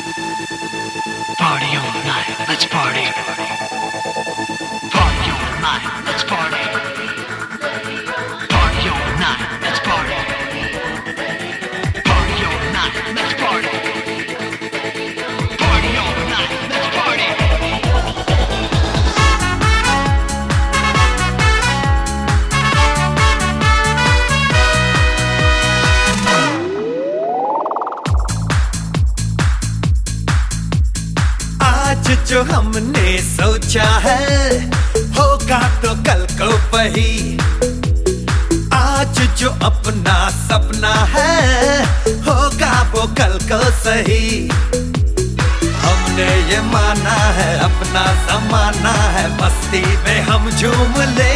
Party all night, let's party. Party all night, let's party. Party all night, let's party. Party all night, let's party. Party all night, let's party. आज जो हमने सोचा है होगा तो कल को वही। आज जो अपना सपना है होगा वो कल को सही। हमने ये माना है अपना ज़माना है, मस्ती में हम झूम ले।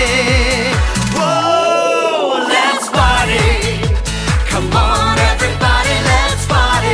Whoa, let's party. Come on everybody, let's party.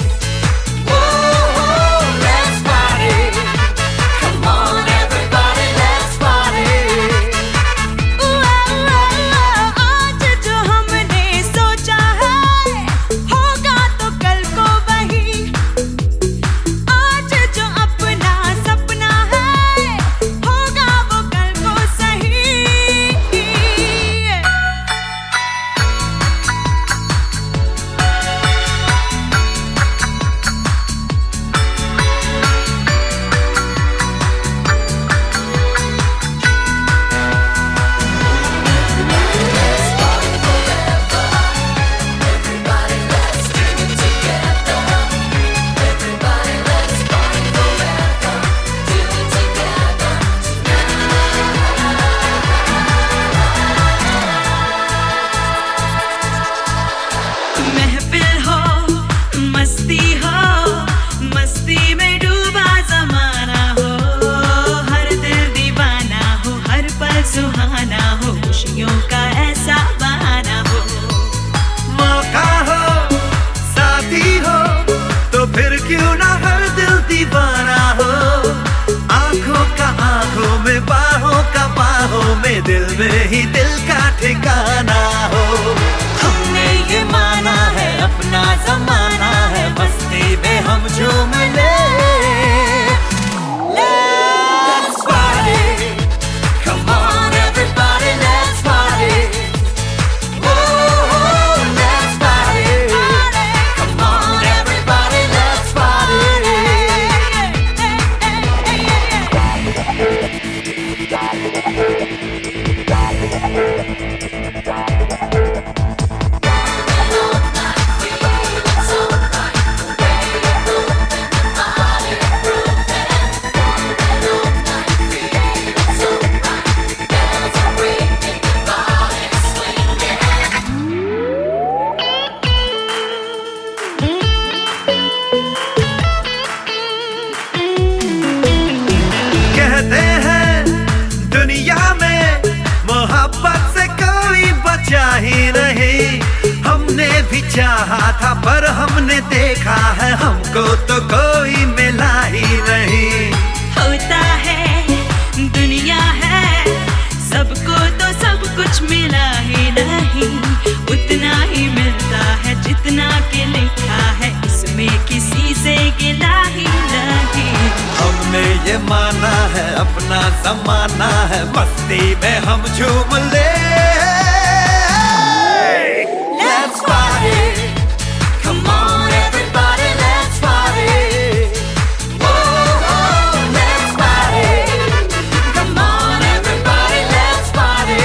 सुहाना हो, खुशियों का ऐसा बहाना हो। मौका हो, साथी हो, तो फिर क्यों ना हर दिल दीवाना हो। आंखों का आंखों में, बाहों का बाहों में, दिल में ही दिल का ठिकाना हो। हमने ये माना है अपना ज़माना है, मस्ती में हम झूम ले। कहते हैं दुनिया में मोहब्बत से कोई बचा ही नहीं। हमने भी चाहा था पर हमने देखा है हमको तो कोई मिला ही नहीं। होता है दुनिया है, सबको तो सब कुछ मिला ही नहीं। उतना ही मिलता है जितना के लिखा है, इसमें किसी से गिला ही नहीं। हमने ये माना है अपना ज़माना है, मस्ती में हम झूम ले। Let's party. Come on everybody, let's party. Whoa, let's party. Come on everybody, let's party.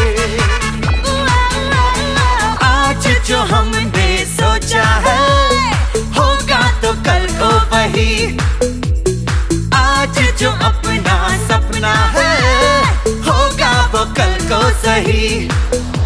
आज जो हमने सोचा है होगा तो कल को वही। आज जो अपना सपना है होगा वो कल को सही।